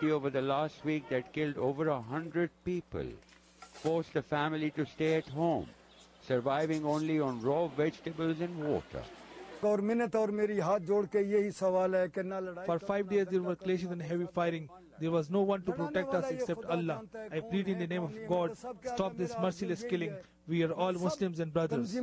tragedy over the last week that killed over 100 people forced the family to stay at home, surviving only on raw vegetables and water. For 5 days there were clashes and heavy firing. There was no one to protect us except Allah. I plead in the name of God, stop this merciless killing. We are all Muslims and brothers.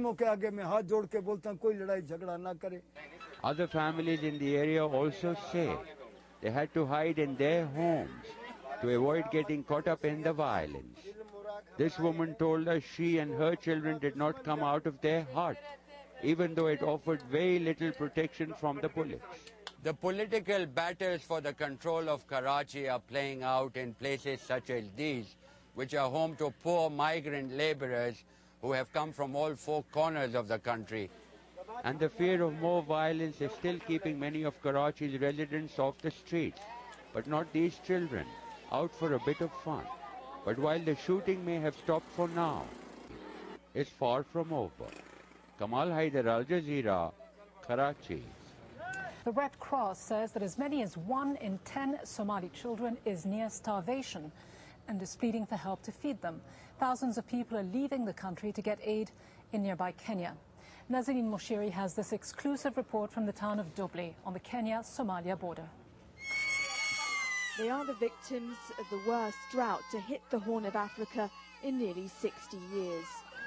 Other families in the area also say they had to hide in their homes to avoid getting caught up in the violence. This woman told us she and her children did not come out of their hut, even though it offered very little protection from the bullets. The political battles for the control of Karachi are playing out in places such as these, which are home to poor migrant laborers who have come from all four corners of the country. And the fear of more violence is still keeping many of Karachi's residents off the streets, but not these children, out for a bit of fun. But while the shooting may have stopped for now, it's far from over. Kamal Haider, Al Jazeera, Karachi. The Red Cross says that as many as 1 in 10 Somali children is near starvation and is pleading for help to feed them. Thousands of people are leaving the country to get aid in nearby Kenya. Nazanin Moshiri has this exclusive report from the town of Dubli on the Kenya-Somalia border. They are the victims of the worst drought to hit the Horn of Africa in nearly 60 years.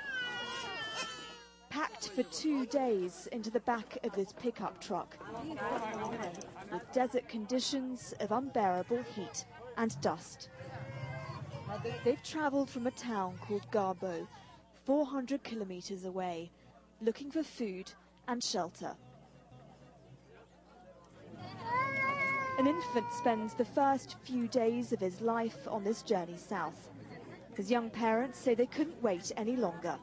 Packed for 2 days into the back of this pickup truck, with desert conditions of unbearable heat and dust. They've travelled from a town called Garbo, 400 kilometres away, looking for food and shelter. An infant spends the first few days of his life on this journey south. His young parents say they couldn't wait any longer.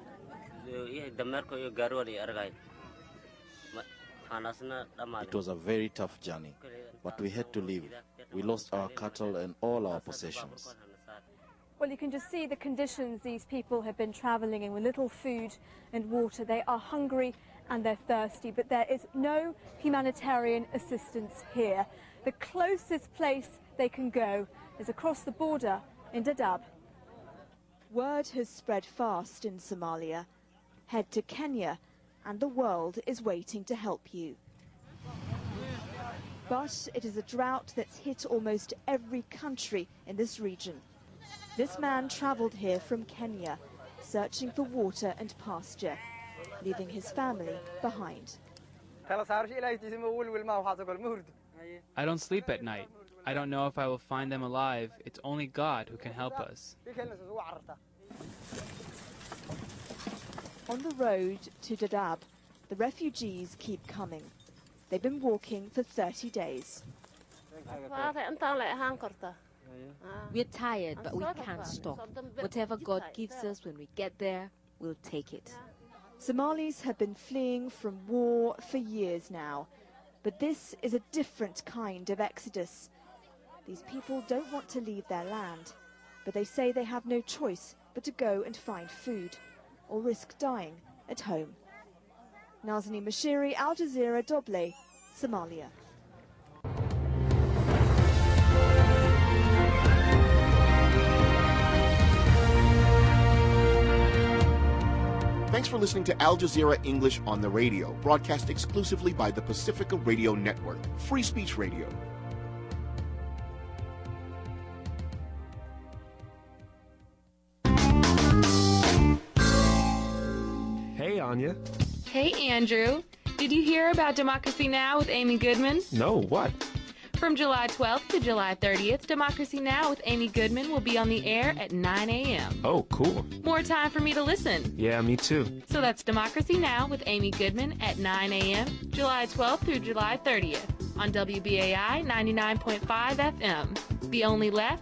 It was a very tough journey, but we had to leave. We lost our cattle and all our possessions. Well, you can just see the conditions these people have been travelling in with little food and water. They are hungry and they're thirsty, but there is no humanitarian assistance here. The closest place they can go is across the border in Dadaab. Word has spread fast in Somalia. Head to Kenya and the world is waiting to help you. But it is a drought that's hit almost every country in this region. This man travelled here from Kenya, searching for water and pasture, leaving his family behind. I don't sleep at night. I don't know if I will find them alive. It's only God who can help us. On the road to Dadaab, the refugees keep coming. They've been walking for 30 days. We're tired, but we can't stop. Whatever God gives us when we get there, we'll take it. Somalis have been fleeing from war for years now, but this is a different kind of exodus. These people don't want to leave their land, but they say they have no choice but to go and find food or risk dying at home. Nazanin Moshiri, Al Jazeera, Doble, Somalia. Thanks for listening to Al Jazeera English on the radio, broadcast exclusively by the Pacifica Radio Network, Free Speech Radio. Hey, Anya. Hey, Andrew. Did you hear about Democracy Now! With Amy Goodman? No, what? From July 12th to July 30th, Democracy Now! With Amy Goodman will be on the air at 9 a.m. Oh, cool. More time for me to listen. Yeah, me too. So that's Democracy Now! With Amy Goodman at 9 a.m., July 12th through July 30th on WBAI 99.5 FM. The only left.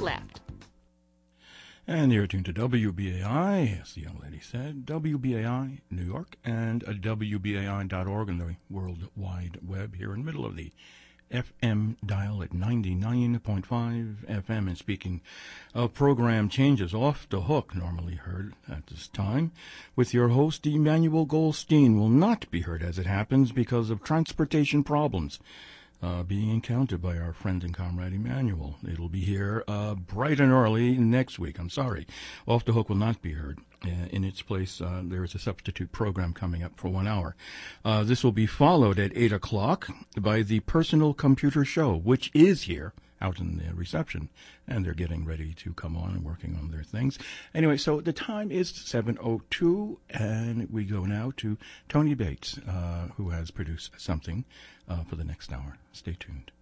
And you're tuned to WBAI, as the young lady said, WBAI New York, and WBAI.org and the World Wide Web here in the middle of the FM dial at 99.5 FM. And speaking of program changes, Off the Hook, normally heard at this time, with your host Emmanuel Goldstein, will not be heard as it happens because of transportation problems. being encountered by our friend and comrade Emmanuel. It'll be here bright and early next week. I'm sorry. Off the Hook will not be heard. In its place, there is a substitute program coming up for 1 hour. This will be followed at 8 o'clock by the Personal Computer Show, which is here out in the reception, and they're getting ready to come on and working on their things. Anyway, so the time is 7:02, and we go now to Tony Bates, who has produced something for the next hour. Stay tuned.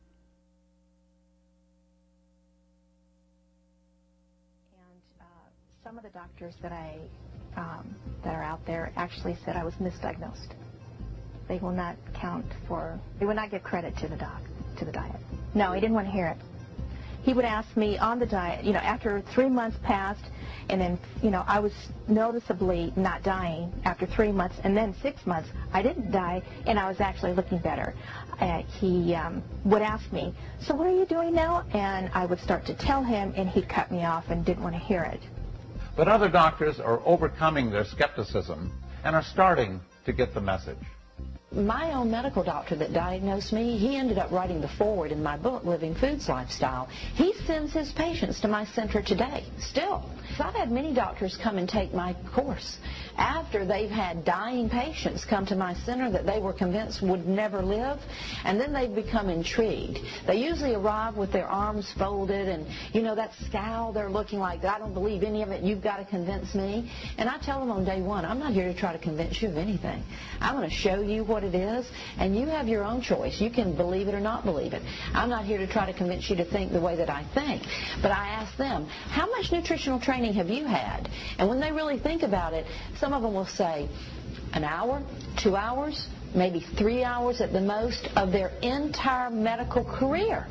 Some of the doctors that are out there actually said I was misdiagnosed. They will not they will not give credit to the diet. No, he didn't want to hear it. He would ask me on the diet, after 3 months passed, and then, I was noticeably not dying after 3 months, and then 6 months, I didn't die, and I was actually looking better. He would ask me, so what are you doing now? And I would start to tell him, and he'd cut me off and didn't want to hear it. But other doctors are overcoming their skepticism and are starting to get the message. My own medical doctor that diagnosed me, he ended up writing the foreword in my book, Living Foods Lifestyle. He sends his patients to my center today, still. I've had many doctors come and take my course after they've had dying patients come to my center that they were convinced would never live, and then they've become intrigued. They usually arrive with their arms folded and, that scowl they're looking like, I don't believe any of it, you've got to convince me. And I tell them on day one, I'm not here to try to convince you of anything. I'm going to show you what it is, and you have your own choice. You can believe it or not believe it. I'm not here to try to convince you to think the way that I think, but I ask them, how much nutritional training have you had? And when they really think about it, some of them will say an hour, 2 hours, maybe 3 hours at the most of their entire medical career.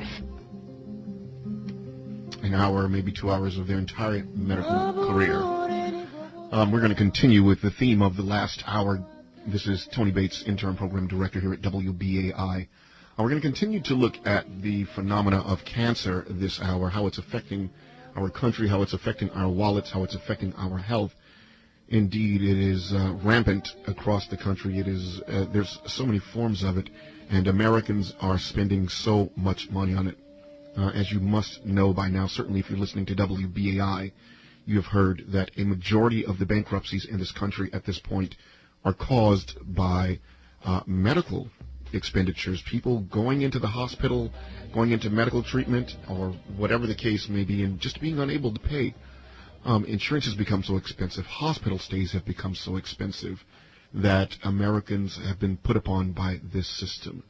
An hour, maybe 2 hours of their entire medical career. We're going to continue with the theme of the last hour. This is Tony Bates, Interim Program Director here at WBAI. We're going to continue to look at the phenomena of cancer this hour, how it's affecting our country, how it's affecting our wallets, how it's affecting our health. Indeed, it is rampant across the country. It is there's so many forms of it, and Americans are spending so much money on it. As you must know by now, certainly if you're listening to WBAI, you have heard that a majority of the bankruptcies in this country at this point are caused by medical expenditures, people going into the hospital, going into medical treatment, or whatever the case may be, and just being unable to pay. Insurance has become so expensive, hospital stays have become so expensive that Americans have been put upon by this system.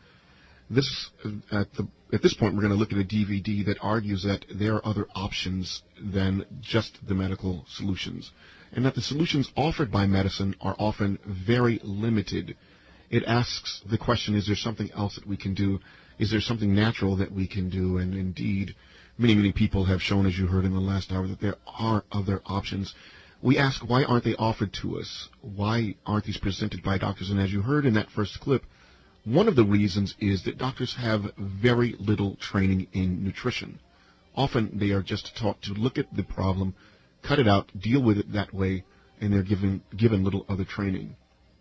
At this point, we're going to look at a DVD that argues that there are other options than just the medical solutions, and that the solutions offered by medicine are often very limited. It asks the question, is there something else that we can do? Is there something natural that we can do? And indeed, many people have shown, as you heard in the last hour, that there are other options. We ask, why aren't they offered to us? Why aren't these presented by doctors? And as you heard in that first clip, one of the reasons is that doctors have very little training in nutrition. Often they are just taught to look at the problem, cut it out, deal with it that way, and they're given little other training.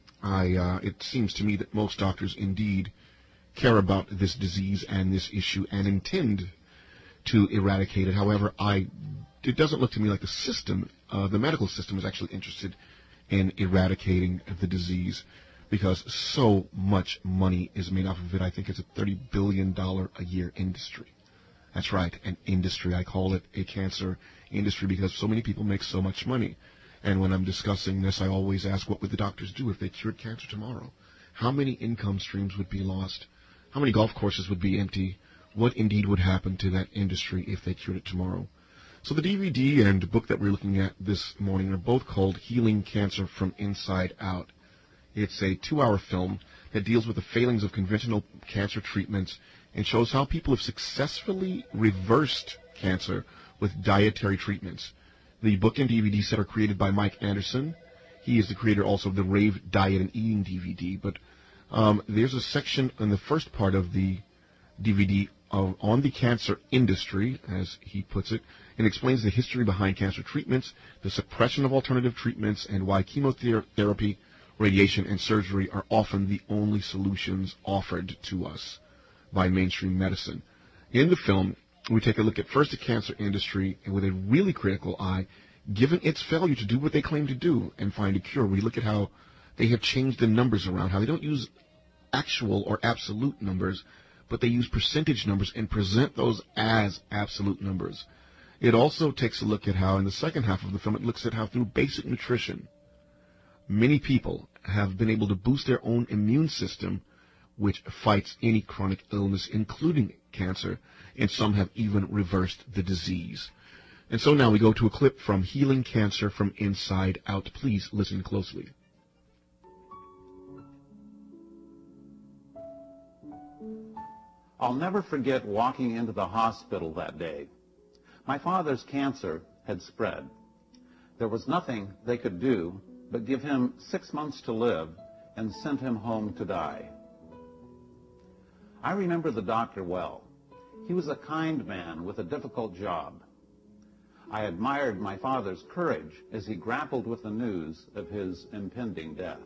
It seems to me that most doctors indeed care about this disease and this issue and intend to eradicate it. However, it doesn't look to me like the system, the medical system, is actually interested in eradicating the disease, because so much money is made off of it. I think it's a $30 billion a year industry. That's right, an industry. I call it a cancer industry because so many people make so much money. And when I'm discussing this, I always ask, what would the doctors do if they cured cancer tomorrow? How many income streams would be lost? How many golf courses would be empty? What indeed would happen to that industry if they cured it tomorrow? So the DVD and book that we're looking at this morning are both called Healing Cancer from Inside Out. It's a 2-hour film that deals with the failings of conventional cancer treatments and shows how people have successfully reversed cancer with dietary treatments. The book and DVD set are created by Mike Anderson. He is the creator also of the Rave Diet and Eating DVD. But there's a section in the first part of the DVD on the cancer industry, as he puts it, and explains the history behind cancer treatments, the suppression of alternative treatments, and why chemotherapy, radiation, and surgery are often the only solutions offered to us. by mainstream medicine. In the film, we take a look at first the cancer industry and with a really critical eye, given its failure to do what they claim to do and find a cure. We look at how they have changed the numbers around, how they don't use actual or absolute numbers, but they use percentage numbers and present those as absolute numbers. It also takes a look at how, in the second half of the film, it looks at how through basic nutrition, many people have been able to boost their own immune system, which fights any chronic illness, including cancer, and some have even reversed the disease. And so now we go to a clip from Healing Cancer from Inside Out. Please listen closely. I'll never forget walking into the hospital that day. My father's cancer had spread. There was nothing they could do but give him 6 months to live and send him home to die. I remember the doctor well. He was a kind man with a difficult job. I admired my father's courage as he grappled with the news of his impending death.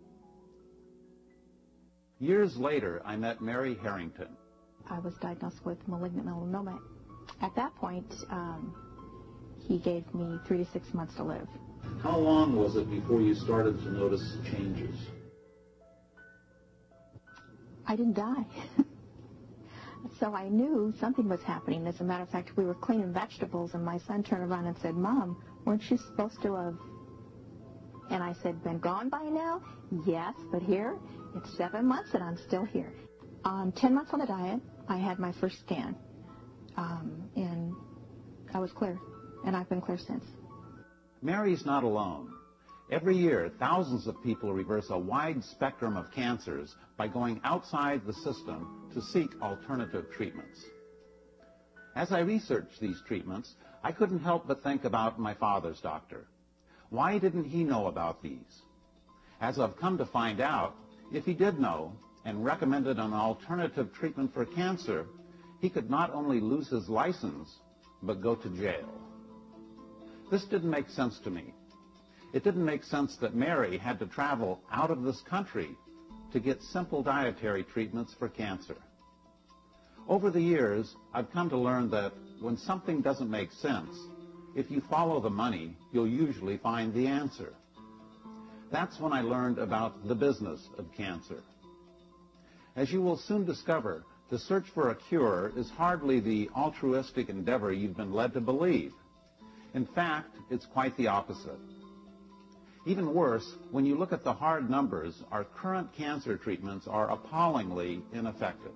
Years later, I met Mary Harrington. I was diagnosed with malignant melanoma. At that point, he gave me 3 to 6 months to live. How long was it before you started to notice changes? I didn't die. So I knew something was happening. As a matter of fact, we were cleaning vegetables, and my son turned around and said, "Mom, weren't you supposed to have..." And I said, "Been gone by now?" "Yes, but here, it's 7 months and I'm still here." 10 months on the diet, I had my first scan, and I was clear, and I've been clear since. Mary's not alone. Every year, thousands of people reverse a wide spectrum of cancers by going outside the system to seek alternative treatments. As I researched these treatments, I couldn't help but think about my father's doctor. Why didn't he know about these? As I've come to find out, if he did know and recommended an alternative treatment for cancer, he could not only lose his license, but go to jail. This didn't make sense to me. It didn't make sense that Mary had to travel out of this country to get simple dietary treatments for cancer. Over the years, I've come to learn that when something doesn't make sense, if you follow the money, you'll usually find the answer. That's when I learned about the business of cancer. As you will soon discover, the search for a cure is hardly the altruistic endeavor you've been led to believe. In fact, it's quite the opposite. Even worse, when you look at the hard numbers, our current cancer treatments are appallingly ineffective.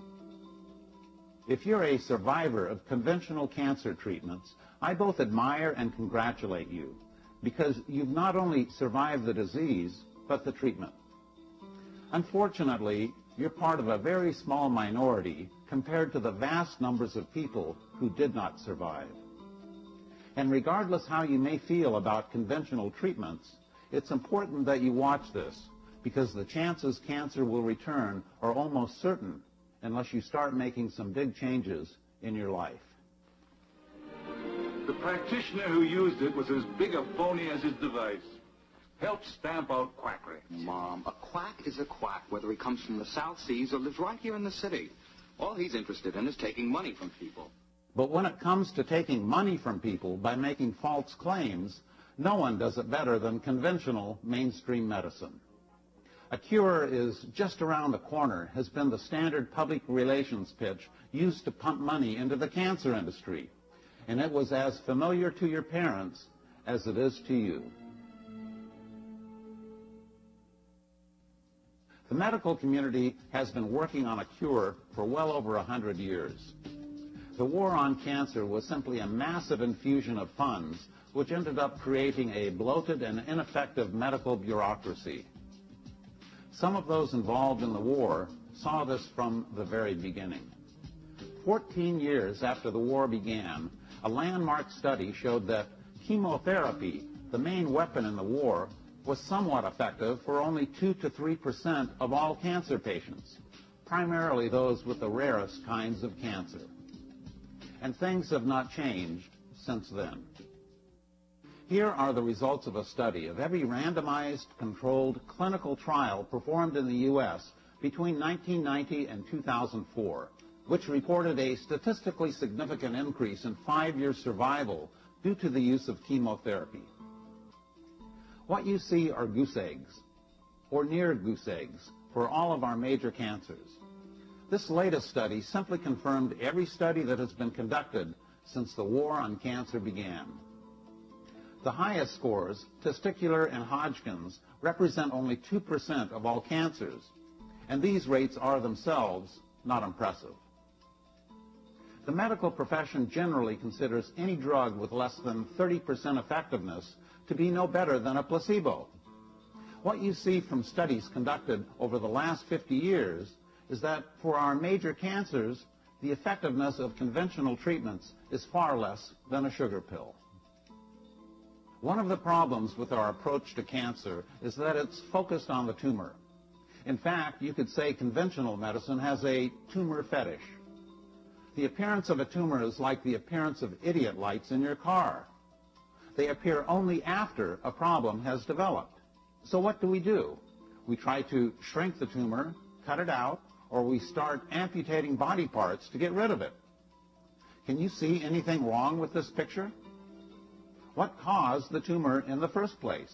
If you're a survivor of conventional cancer treatments, I both admire and congratulate you, because you've not only survived the disease, but the treatment. Unfortunately, you're part of a very small minority compared to the vast numbers of people who did not survive. And regardless how you may feel about conventional treatments, it's important that you watch this, because the chances cancer will return are almost certain unless you start making some big changes in your life. The practitioner who used it was as big a phony as his device. Helped stamp out quackery. Mom, a quack is a quack, whether he comes from the South Seas or lives right here in the city. All he's interested in is taking money from people. But when it comes to taking money from people by making false claims, no one does it better than conventional mainstream medicine. A cure is just around the corner has been the standard public relations pitch used to pump money into the cancer industry. And it was as familiar to your parents as it is to you. The medical community has been working on a cure for well over 100 years. The war on cancer was simply a massive infusion of funds, which ended up creating a bloated and ineffective medical bureaucracy. Some of those involved in the war saw this from the very beginning. 14 years after the war began, a landmark study showed that chemotherapy, the main weapon in the war, was somewhat effective for only 2 to 3% of all cancer patients, primarily those with the rarest kinds of cancer. And things have not changed since then. Here are the results of a study of every randomized, controlled clinical trial performed in the U.S. between 1990 and 2004, which reported a statistically significant increase in 5-year survival due to the use of chemotherapy. What you see are goose eggs, or near goose eggs, for all of our major cancers. This latest study simply confirmed every study that has been conducted since the war on cancer began. The highest scores, testicular and Hodgkin's, represent only 2% of all cancers, and these rates are themselves not impressive. The medical profession generally considers any drug with less than 30% effectiveness to be no better than a placebo. What you see from studies conducted over the last 50 years is that for our major cancers, the effectiveness of conventional treatments is far less than a sugar pill. One of the problems with our approach to cancer is that it's focused on the tumor. In fact, you could say conventional medicine has a tumor fetish. The appearance of a tumor is like the appearance of idiot lights in your car. They appear only after a problem has developed. So what do? We try to shrink the tumor, cut it out, or we start amputating body parts to get rid of it. Can you see anything wrong with this picture? What caused the tumor in the first place?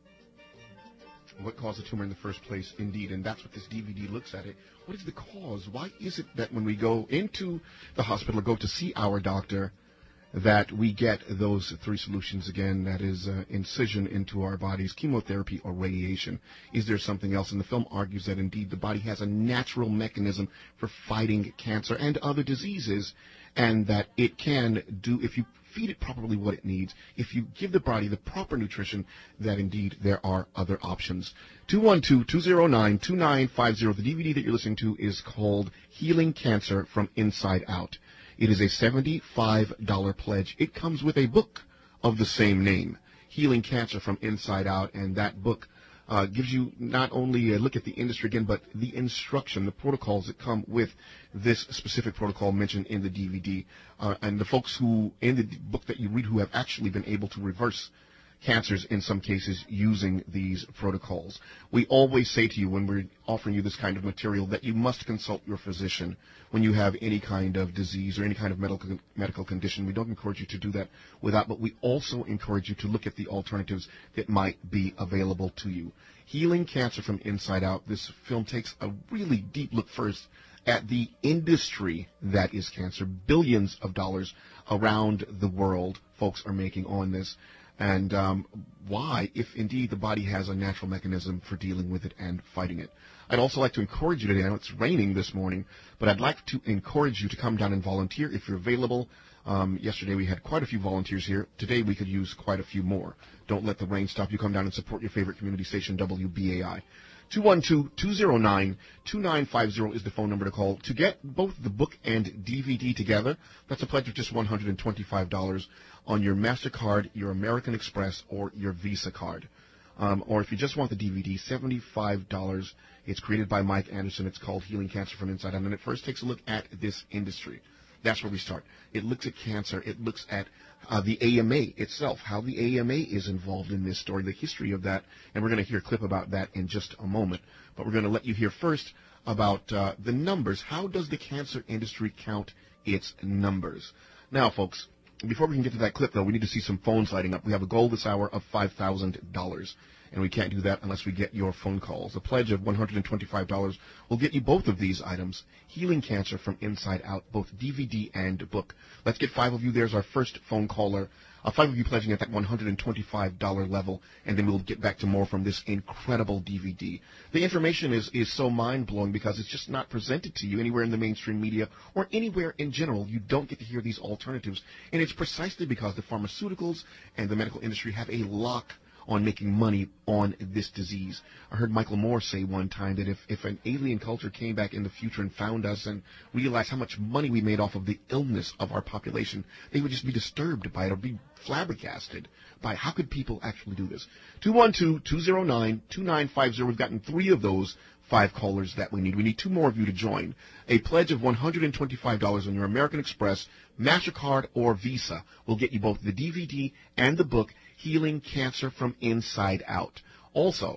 What caused the tumor in the first place, indeed, and that's what this DVD looks at it. What is the cause? Why is it that when we go into the hospital or go to see our doctor, that we get those three solutions again, that is incision into our bodies, chemotherapy, or radiation? Is there something else? And the film argues that indeed the body has a natural mechanism for fighting cancer and other diseases, and that it can do, if you feed it properly what it needs, if you give the body the proper nutrition, that indeed there are other options. 212-209-2950. The DVD that you're listening to is called Healing Cancer from Inside Out. It is a $75 pledge. It comes with a book of the same name, Healing Cancer from Inside Out, and that book gives you not only a look at the industry again, but the instruction, the protocols that come with this specific protocol mentioned in the DVD. And the folks who, in the book that you read, who have actually been able to reverse cancers in some cases using these protocols. We always say to you when we're offering you this kind of material that you must consult your physician when you have any kind of disease or any kind of medical condition. We don't encourage you to do that without, but we also encourage you to look at the alternatives that might be available to you. Healing Cancer from Inside Out. This film takes a really deep look first at the industry that is cancer. Billions of dollars around the world folks are making on this. And why, if indeed the body has a natural mechanism for dealing with it and fighting it. I'd also like to encourage you today, I know it's raining this morning, but I'd like to encourage you to come down and volunteer if you're available. Yesterday we had quite a few volunteers here. Today we could use quite a few more. Don't let the rain stop you. Come down and support your favorite community station, WBAI. 212-209-2950 is the phone number to call. To get both the book and DVD together, that's a pledge of just $125 on your MasterCard, your American Express, or your Visa card. Or if you just want the DVD, $75. It's created by Mike Anderson. It's called Healing Cancer from Inside Out, and it first takes a look at this industry. That's where we start. It looks at cancer. It looks at the AMA itself, how the AMA is involved in this story, the history of that, and we're going to hear a clip about that in just a moment. But we're going to let you hear first about the numbers. How does the cancer industry count its numbers? Now, folks, before we can get to that clip, though, we need to see some phones lighting up. We have a goal this hour of $5,000, and we can't do that unless we get your phone calls. A pledge of $125 will get you both of these items, Healing Cancer from Inside Out, both DVD and book. Let's get 5 of you. There's our first phone caller. 5 of you pledging at that $125 level, and then we'll get back to more from this incredible DVD. The information is so mind-blowing because it's just not presented to you anywhere in the mainstream media or anywhere in general. You don't get to hear these alternatives, and it's precisely because the pharmaceuticals and the medical industry have a lock on making money on this disease. I heard Michael Moore say one time that if an alien culture came back in the future and found us and realized how much money we made off of the illness of our population, they would just be disturbed by it or be flabbergasted by how could people actually do this. 212-209-2950. We've gotten 3 of those 5 callers that we need. We need 2 more of you to join. A pledge of $125 on your American Express, MasterCard, or Visa will get you both the DVD and the book, Healing Cancer from Inside Out. Also,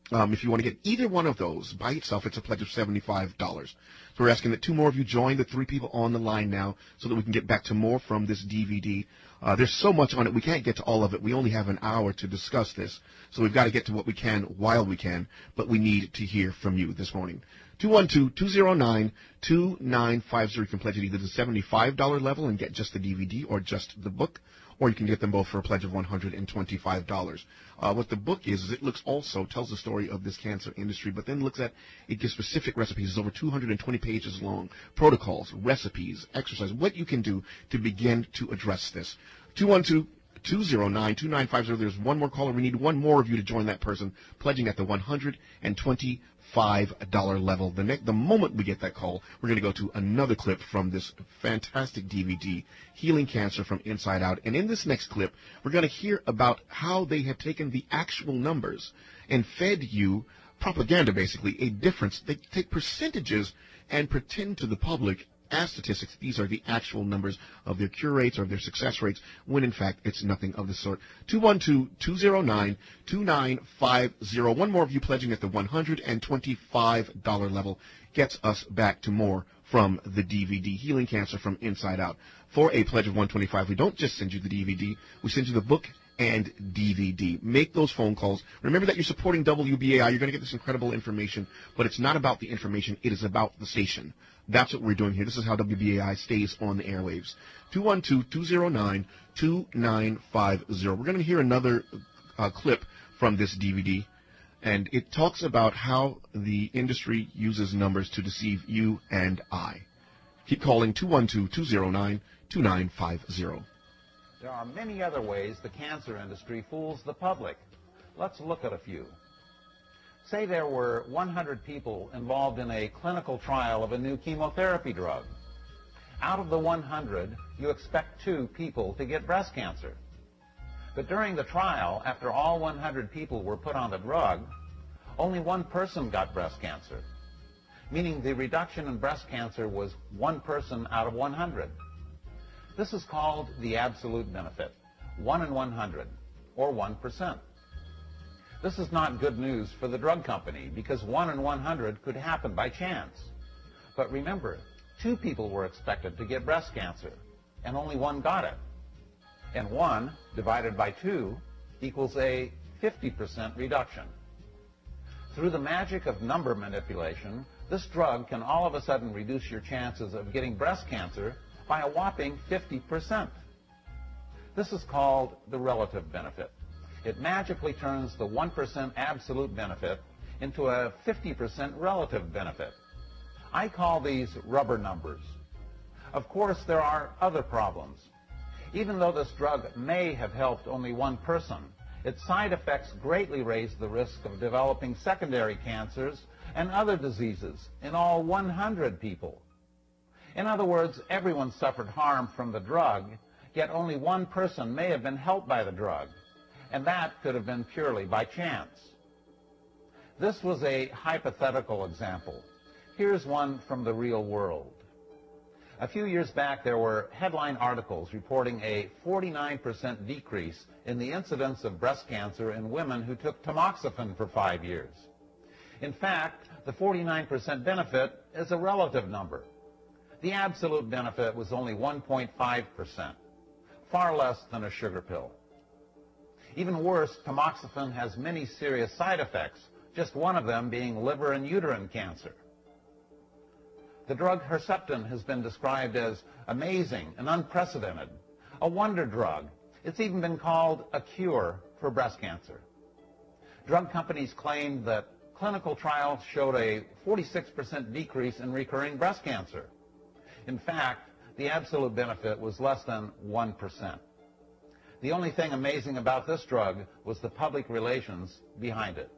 If you want to get either one of those by itself, it's a pledge of $75. So we're asking that 2 more of you join the 3 people on the line now so that we can get back to more from this DVD. There's so much on it, we can't get to all of it. We only have an hour to discuss this. So we've got to get to what we can while we can, but we need to hear from you this morning. 212-209-2950. You can pledge at either the $75 level and get just the DVD or just the book, or you can get them both for a pledge of $125. What the book is it tells the story of this cancer industry, but then it gives specific recipes. It's over 220 pages long, protocols, recipes, exercise, what you can do to begin to address this. 212-209-2950. There's one more caller. We need 1 more of you to join that person, pledging at the $125 level. The moment we get that call, we're going to go to another clip from this fantastic DVD, Healing Cancer from Inside Out. And in this next clip, we're going to hear about how they have taken the actual numbers and fed you propaganda, basically, a difference. They take percentages and pretend to the public as statistics these are the actual numbers of their cure rates or of their success rates, when in fact it's nothing of the sort. 212-209-2950. 1 more of you pledging at the $125 level gets us back to more from the DVD, Healing Cancer from Inside Out. For a pledge of $125, we don't just send you the DVD, we send you the book and DVD. Make those phone calls. Remember that you're supporting WBAI. You're going to get this incredible information, but it's not about the information. It is about the station. That's what we're doing here. This is how WBAI stays on the airwaves. 212-209-2950. We're going to hear another clip from this DVD, and it talks about how the industry uses numbers to deceive you and I. Keep calling 212-209-2950. There are many other ways the cancer industry fools the public. Let's look at a few. Say there were 100 people involved in a clinical trial of a new chemotherapy drug. Out of the 100, you expect 2 people to get breast cancer. But during the trial, after all 100 people were put on the drug, only 1 person got breast cancer, meaning the reduction in breast cancer was 1 person out of 100. This is called the absolute benefit, 1 in 100, or 1%. This is not good news for the drug company because 1 in 100 could happen by chance. But remember, 2 people were expected to get breast cancer, and only 1 got it. And 1 divided by 2 equals a 50% reduction. Through the magic of number manipulation, this drug can all of a sudden reduce your chances of getting breast cancer by a whopping 50%. This is called the relative benefit. It magically turns the 1% absolute benefit into a 50% relative benefit. I call these rubber numbers. Of course, there are other problems. Even though this drug may have helped only 1 person, its side effects greatly raise the risk of developing secondary cancers and other diseases in all 100 people. In other words, everyone suffered harm from the drug, yet only 1 person may have been helped by the drug, and that could have been purely by chance. This was a hypothetical example. Here's one from the real world. A few years back, there were headline articles reporting a 49% decrease in the incidence of breast cancer in women who took tamoxifen for 5 years. In fact, the 49% benefit is a relative number. The absolute benefit was only 1.5%, far less than a sugar pill. Even worse, tamoxifen has many serious side effects, just one of them being liver and uterine cancer. The drug Herceptin has been described as amazing and unprecedented, a wonder drug. It's even been called a cure for breast cancer. Drug companies claimed that clinical trials showed a 46% decrease in recurring breast cancer. In fact, the absolute benefit was less than 1%. The only thing amazing about this drug was the public relations behind it.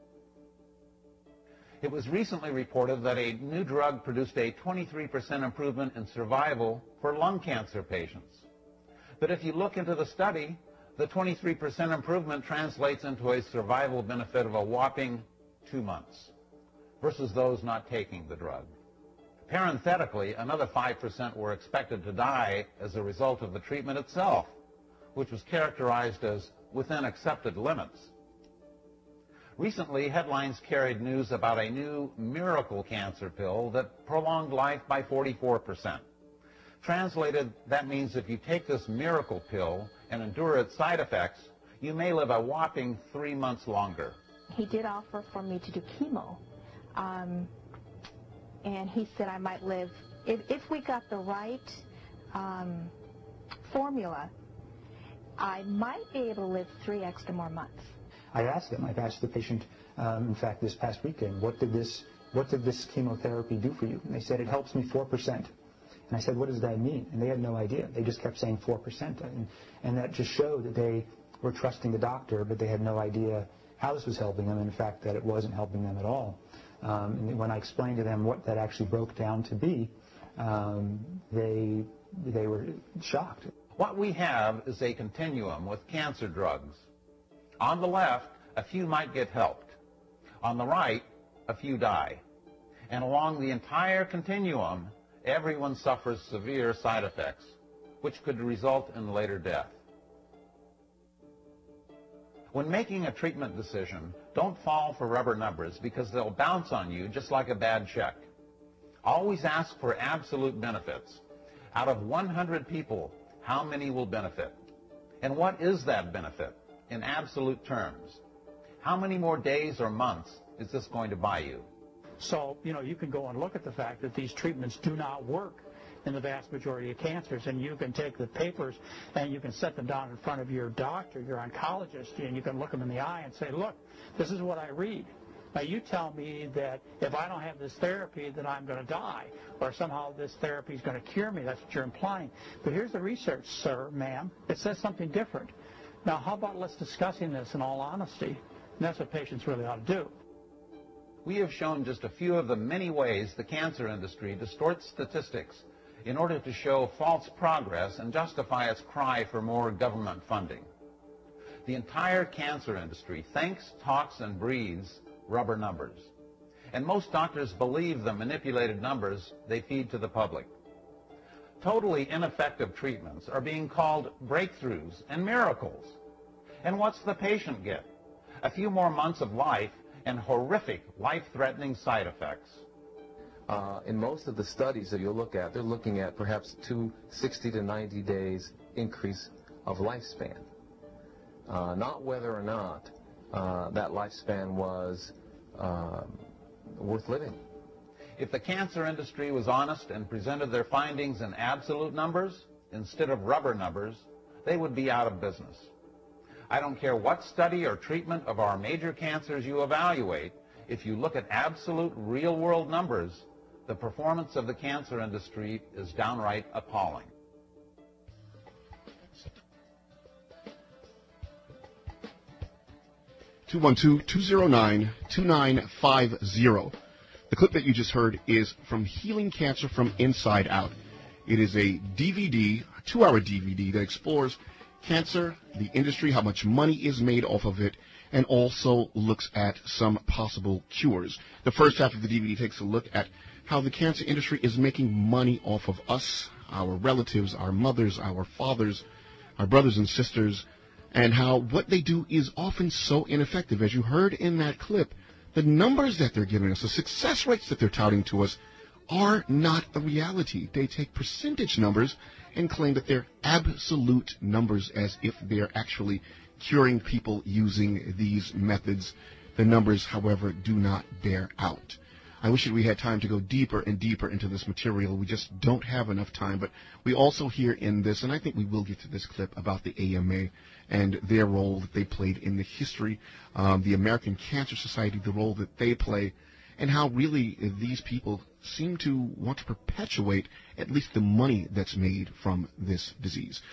It was recently reported that a new drug produced a 23% improvement in survival for lung cancer patients. But if you look into the study, the 23% improvement translates into a survival benefit of a whopping 2 months versus those not taking the drug. Parenthetically, another 5% were expected to die as a result of the treatment itself, which was characterized as within accepted limits. Recently, headlines carried news about a new miracle cancer pill that prolonged life by 44%. Translated, that means if you take this miracle pill and endure its side effects, you may live a whopping 3 months longer. He did offer for me to do chemo, and he said I might live, if we got the right formula, I might be able to live 3 extra more months. I asked them, I've asked the patient, in fact, this past weekend, what did this chemotherapy do for you? And they said, it helps me 4%. And I said, what does that mean? And they had no idea. They just kept saying 4%. And that just showed that they were trusting the doctor, but they had no idea how this was helping them, and in fact, that it wasn't helping them at all. And when I explained to them what that actually broke down to be, they were shocked. What we have is a continuum with cancer drugs. On the left, a few might get helped. On the right, a few die. And along the entire continuum, everyone suffers severe side effects, which could result in later death. When making a treatment decision, don't fall for rubber numbers because they'll bounce on you just like a bad check. Always ask for absolute benefits. Out of 100 people, how many will benefit? And what is that benefit in absolute terms? How many more days or months is this going to buy you? So, you can go and look at the fact that these treatments do not work in the vast majority of cancers, and you can take the papers and you can set them down in front of your doctor, your oncologist, and you can look them in the eye and say, look, this is what I read. Now, you tell me that if I don't have this therapy, that I'm going to die, or somehow this therapy is going to cure me. That's what you're implying. But here's the research, sir, ma'am. It says something different. Now, how about let's discussing this in all honesty? And that's what patients really ought to do. We have shown just a few of the many ways the cancer industry distorts statistics in order to show false progress and justify its cry for more government funding. The entire cancer industry thinks, talks, and breathes rubber numbers. And most doctors believe the manipulated numbers they feed to the public. Totally ineffective treatments are being called breakthroughs and miracles. And what's the patient get? A few more months of life and horrific, life-threatening side effects. In most of the studies that you'll look at, they're looking at perhaps 60 to 90 days increase of lifespan. Not whether or not that lifespan was worth living. If the cancer industry was honest and presented their findings in absolute numbers instead of rubber numbers, they would be out of business. I don't care what study or treatment of our major cancers you evaluate, if you look at absolute real-world numbers, the performance of the cancer industry is downright appalling. (212-209-2950). The clip that you just heard is from Healing Cancer from Inside Out. It is a DVD, a 2-hour DVD that explores cancer, the industry, how much money is made off of it, and also looks at some possible cures. The first half of the DVD takes a look at how the cancer industry is making money off of us, our relatives, our mothers, our fathers, our brothers and sisters, and how what they do is often so ineffective. As you heard in that clip, the numbers that they're giving us, the success rates that they're touting to us, are not a reality. They take percentage numbers and claim that they're absolute numbers as if they're actually curing people using these methods. The numbers, however, do not bear out. I wish that we had time to go deeper and deeper into this material. We just don't have enough time. But we also hear in this, and I think we will get to this clip, about the AMA and their role that they played in the history, the American Cancer Society, the role that they play, and how really these people seem to want to perpetuate at least the money that's made from this disease.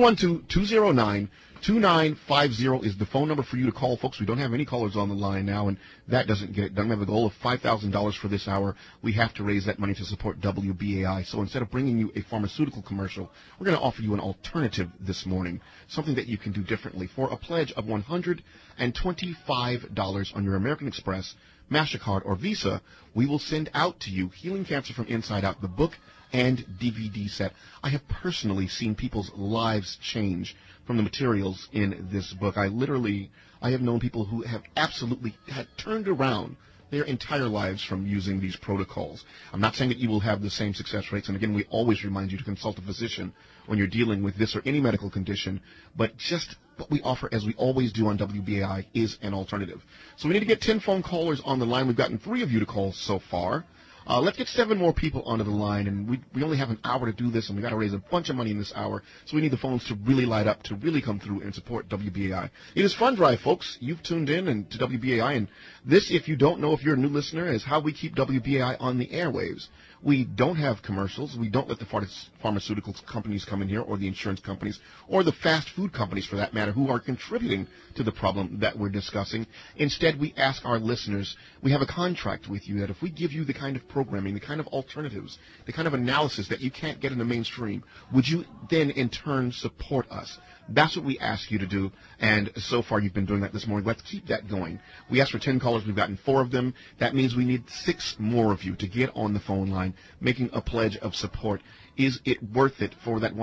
212-209-2950 is the phone number for you to call, folks. We don't have any callers on the line now, and that doesn't get it done. We have a goal of $5,000 for this hour. We have to raise that money to support WBAI. So instead of bringing you a pharmaceutical commercial, we're going to offer you an alternative this morning, something that you can do differently. For a pledge of $125 on your American Express MasterCard, or Visa, we will send out to you Healing Cancer from Inside Out, the book and DVD set. I have personally seen people's lives change from the materials in this book. I have known people who have absolutely had turned around their entire lives from using these protocols. I'm not saying that you will have the same success rates, and again, we always remind you to consult a physician when you're dealing with this or any medical condition, but just what we offer, as we always do on WBAI, is an alternative. So we need to get 10 phone callers on the line. We've gotten 3 of you to call so far. Let's get 7 more people onto the line, and we only have an hour to do this, and we got to raise a bunch of money in this hour, so we need the phones to really light up, to really come through and support WBAI. It is Fund Drive, folks. You've tuned in and to WBAI, and this, if you don't know, if you're a new listener, is how we keep WBAI on the airwaves. We don't have commercials. We don't let the pharmaceutical companies come in here, or the insurance companies, or the fast food companies, for that matter, who are contributing to the problem that we're discussing. Instead, we ask our listeners, we have a contract with you that if we give you the kind of programming, the kind of alternatives, the kind of analysis that you can't get in the mainstream, would you then in turn support us? That's what we ask you to do, and so far you've been doing that this morning. Let's keep that going. We asked for 10 callers. We've gotten 4 of them. That means we need 6 more of you to get on the phone line, making a pledge of support. Is it worth it for that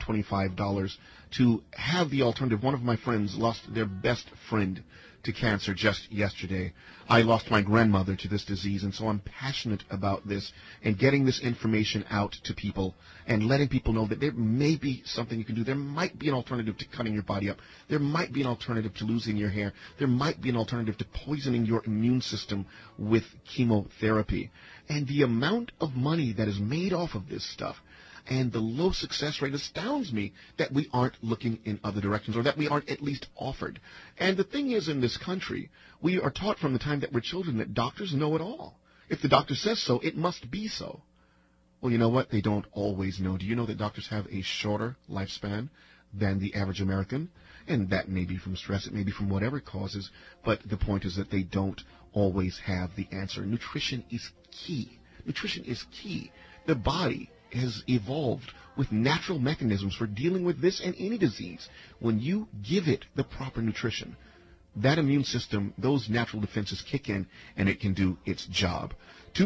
$125 to have the alternative? One of my friends lost their best friend to cancer just yesterday. I lost my grandmother to this disease, and so I'm passionate about this and getting this information out to people and letting people know that there may be something you can do. There might be an alternative to cutting your body up. There might be an alternative to losing your hair. There might be an alternative to poisoning your immune system with chemotherapy. And the amount of money that is made off of this stuff and the low success rate astounds me, that we aren't looking in other directions, or that we aren't at least offered. And the thing is, in this country, we are taught from the time that we're children that doctors know it all. If the doctor says so, it must be so. Well, you know what? They don't always know. Do you know that doctors have a shorter lifespan than the average American? And that may be from stress, it may be from whatever causes, but the point is that they don't always have the answer. Nutrition is key. Nutrition is key. The body has evolved with natural mechanisms for dealing with this and any disease. When you give it the proper nutrition, that immune system, those natural defenses kick in, and it can do its job.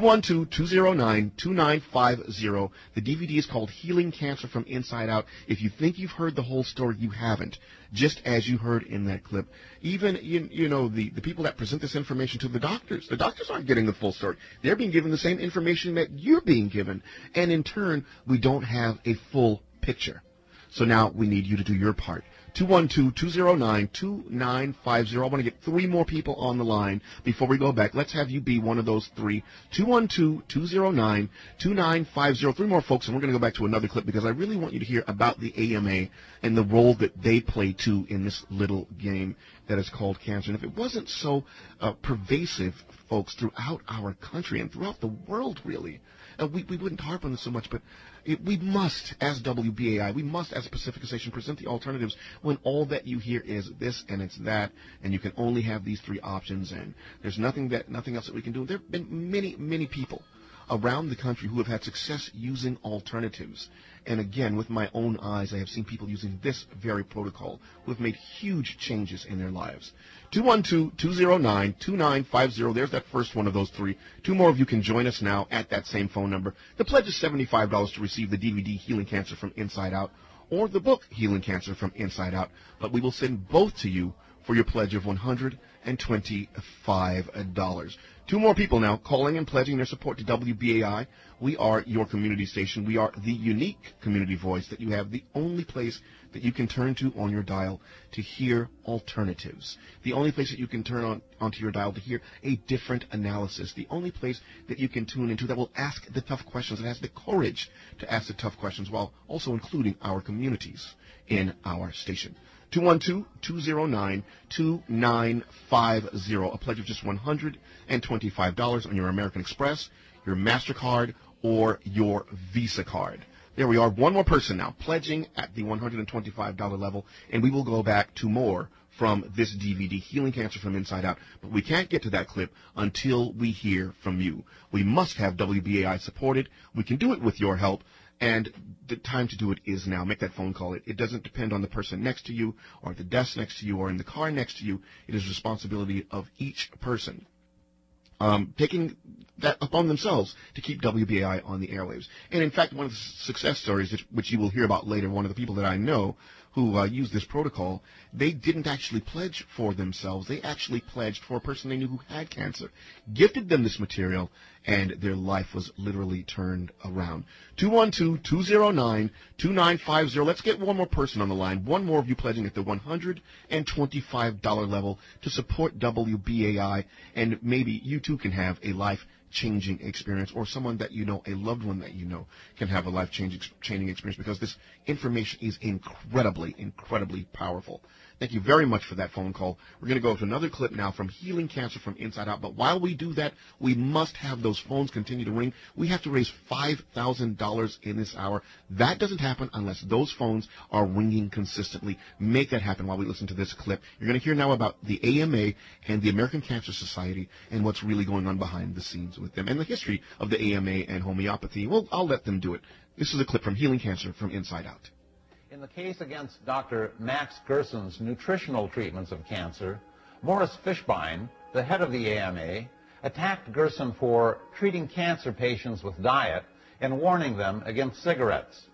212-209-2950. The DVD is called Healing Cancer from Inside Out. If you think you've heard the whole story, you haven't. Just as you heard in that clip. Even, the people that present this information to the doctors aren't getting the full story. They're being given the same information that you're being given. And in turn, we don't have a full picture. So now we need you to do your part. 212-209-2950. I want to get 3 more people on the line before we go back. Let's have you be one of those 3. 212-209-2950. 3 more folks, and we're going to go back to another clip because I really want you to hear about the AMA and the role that they play, too, in this little game that is called cancer. And if it wasn't so pervasive, folks, throughout our country and throughout the world, really, we wouldn't harp on this so much, but we must, as WBAI, we must, as a Pacifica station, present the alternatives when all that you hear is this and it's that, and you can only have these 3 options, and there's nothing else that we can do. There have been many, many people around the country who have had success using alternatives. And again, with my own eyes, I have seen people using this very protocol who have made huge changes in their lives. 212-209-2950. There's that first one of those 3. 2 more of you can join us now at that same phone number. The pledge is $75 to receive the DVD Healing Cancer from Inside Out or the book Healing Cancer from Inside Out. But we will send both to you for your pledge of $125. 2 more people now calling and pledging their support to WBAI. We are your community station. We are the unique community voice that you have, the only place that you can turn to on your dial to hear alternatives. The only place that you can turn onto your dial to hear a different analysis. The only place that you can tune into that will ask the tough questions, that has the courage to ask the tough questions while also including our communities in our station. 212-209-2950. A pledge of just $125 on your American Express, your MasterCard, or your Visa card. There we are. 1 more person now pledging at the $125 level, and we will go back to more from this DVD, Healing Cancer from Inside Out. But we can't get to that clip until we hear from you. We must have WBAI supported. We can do it with your help. And the time to do it is now. Make that phone call. It doesn't depend on the person next to you or at the desk next to you or in the car next to you. It is the responsibility of each person taking that upon themselves to keep WBAI on the airwaves. And in fact, one of the success stories, which you will hear about later, one of the people that I know who used this protocol, they didn't actually pledge for themselves. They actually pledged for a person they knew who had cancer, gifted them this material, and their life was literally turned around. 212-209-2950. Let's get one more person on the line. One more of you pledging at the $125 level to support WBAI, and maybe you too can have a life-changing experience, or someone that you know, a loved one that you know, can have a life-changing experience, because this information is incredibly powerful. Thank you very much for that phone call. We're going to go to another clip now from Healing Cancer from Inside Out. But while we do that, we must have those phones continue to ring. We have to raise $5,000 in this hour. That doesn't happen unless those phones are ringing consistently. Make that happen while we listen to this clip. You're going to hear now about the AMA and the American Cancer Society and what's really going on behind the scenes with them and the history of the AMA and homeopathy. Well, I'll let them do it. This is a clip from Healing Cancer from Inside Out. In the case against Dr. Max Gerson's nutritional treatments of cancer, Morris Fishbein, the head of the AMA, attacked Gerson for treating cancer patients with diet and warning them against cigarettes.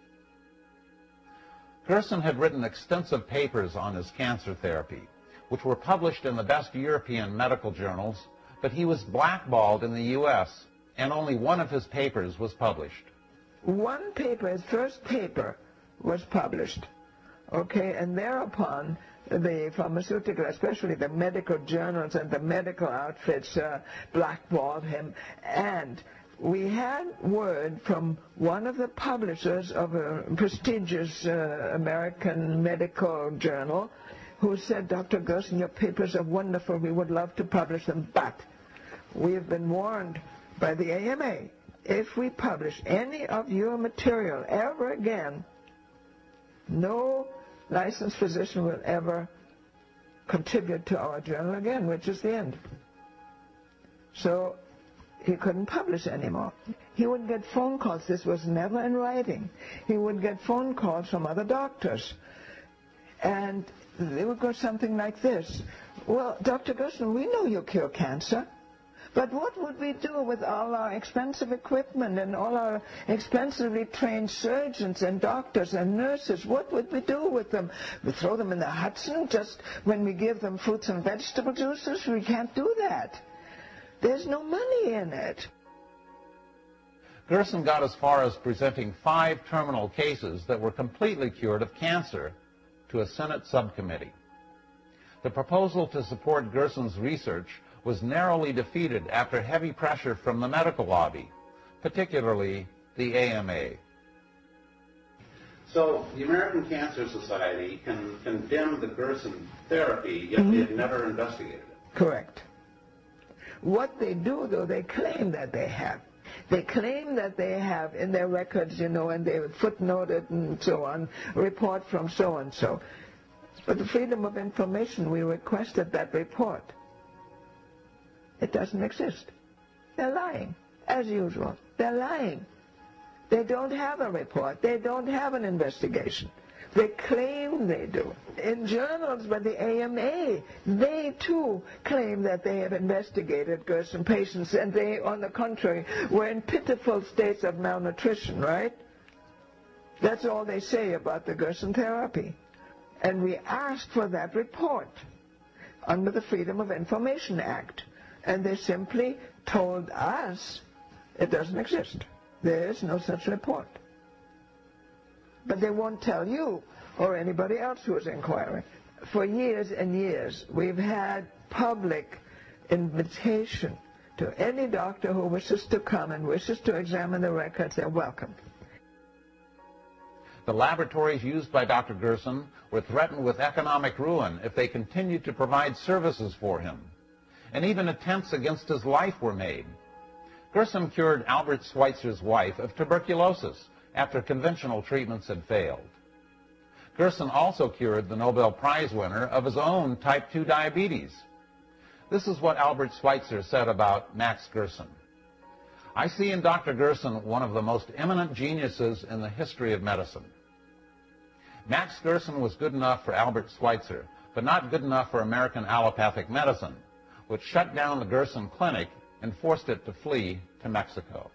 Gerson had written extensive papers on his cancer therapy, which were published in the best European medical journals, but he was blackballed in the U.S., and only one of his papers was published. One paper, his first paper, was published, okay, and thereupon the pharmaceutical, especially the medical journals and the medical outfits blackballed him, and we had word from one of the publishers of a prestigious American medical journal who said, Dr. Gerson, your papers are wonderful, we would love to publish them, but we have been warned by the AMA, if we publish any of your material ever again, no licensed physician will ever contribute to our journal again, which is the end. So he couldn't publish anymore. He would get phone calls. This was never in writing. He would get phone calls from other doctors. And they would go something like this. Well, Dr. Gerson, we know you cure cancer. But what would we do with all our expensive equipment and all our expensively trained surgeons and doctors and nurses? What would we do with them? We throw them in the Hudson just when we give them fruits and vegetable juices? We can't do that. There's no money in it. Gerson got as far as presenting 5 terminal cases that were completely cured of cancer to a Senate subcommittee. The proposal to support Gerson's research was narrowly defeated after heavy pressure from the medical lobby, particularly the AMA. So the American Cancer Society can condemn the Gerson therapy, yet they've never investigated it. Correct. What they do, though, they claim that they have. They claim that they have in their records, you know, and they footnote it and so on, report from so-and-so. For the Freedom of Information, we requested that report. It doesn't exist. They're lying, as usual. They're lying. They don't have a report. They don't have an investigation. They claim they do. In journals by the AMA, they too claim that they have investigated Gerson patients, and they, on the contrary, were in pitiful states of malnutrition, right? That's all they say about the Gerson therapy. And we asked for that report under the Freedom of Information Act. And they simply told us it doesn't exist. There is no such report. But they won't tell you or anybody else who is inquiring. For years and years, we've had public invitation to any doctor who wishes to come and wishes to examine the records. They're welcome. The laboratories used by Dr. Gerson were threatened with economic ruin if they continued to provide services for him. And even attempts against his life were made. Gerson cured Albert Schweitzer's wife of tuberculosis after conventional treatments had failed. Gerson also cured the Nobel Prize winner of his own type 2 diabetes. This is what Albert Schweitzer said about Max Gerson. I see in Dr. Gerson one of the most eminent geniuses in the history of medicine. Max Gerson was good enough for Albert Schweitzer, but not good enough for American allopathic medicine, which shut down the Gerson Clinic and forced it to flee to Mexico.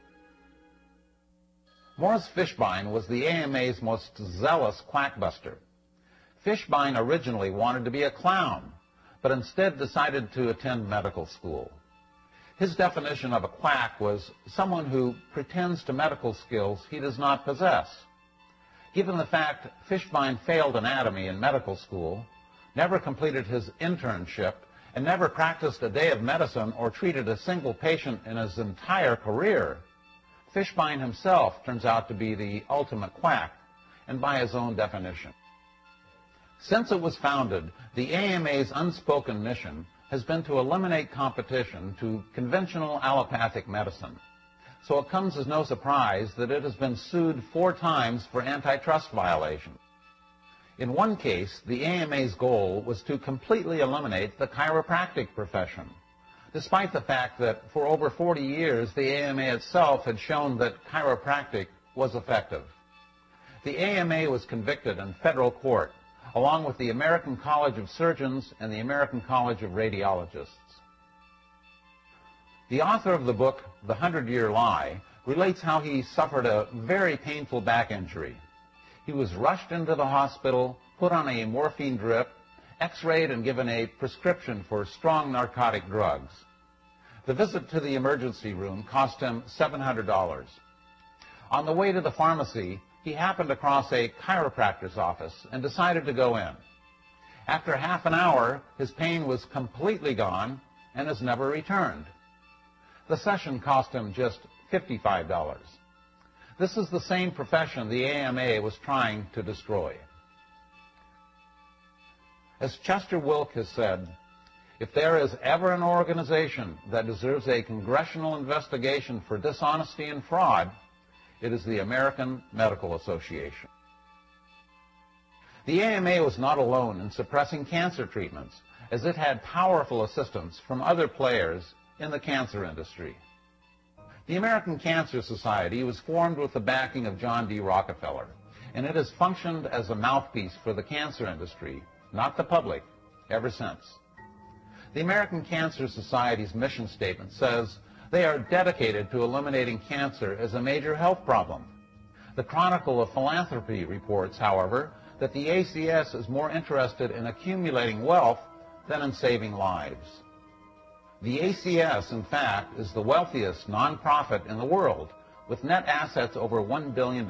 Morris Fishbein was the AMA's most zealous quackbuster. Fishbein originally wanted to be a clown, but instead decided to attend medical school. His definition of a quack was someone who pretends to medical skills he does not possess. Given the fact Fishbein failed anatomy in medical school, never completed his internship, and never practiced a day of medicine or treated a single patient in his entire career, Fishbein himself turns out to be the ultimate quack, and by his own definition. Since it was founded, the AMA's unspoken mission has been to eliminate competition to conventional allopathic medicine. So it comes as no surprise that it has been sued 4 times for antitrust violation. In one case, the AMA's goal was to completely eliminate the chiropractic profession, despite the fact that for over 40 years the AMA itself had shown that chiropractic was effective. The AMA was convicted in federal court, along with the American College of Surgeons and the American College of Radiologists. The author of the book, The 100-Year Lie, relates how he suffered a very painful back injury. He was rushed into the hospital, put on a morphine drip, x-rayed and given a prescription for strong narcotic drugs. The visit to the emergency room cost him $700. On the way to the pharmacy, he happened across a chiropractor's office and decided to go in. After half an hour, his pain was completely gone and has never returned. The session cost him just $55. This is the same profession the AMA was trying to destroy. As Chester Wilk has said, if there is ever an organization that deserves a congressional investigation for dishonesty and fraud, it is the American Medical Association. The AMA was not alone in suppressing cancer treatments, as it had powerful assistance from other players in the cancer industry. The American Cancer Society was formed with the backing of John D. Rockefeller, and it has functioned as a mouthpiece for the cancer industry, not the public, ever since. The American Cancer Society's mission statement says they are dedicated to eliminating cancer as a major health problem. The Chronicle of Philanthropy reports, however, that the ACS is more interested in accumulating wealth than in saving lives. The ACS, in fact, is the wealthiest nonprofit in the world, with net assets over $1 billion.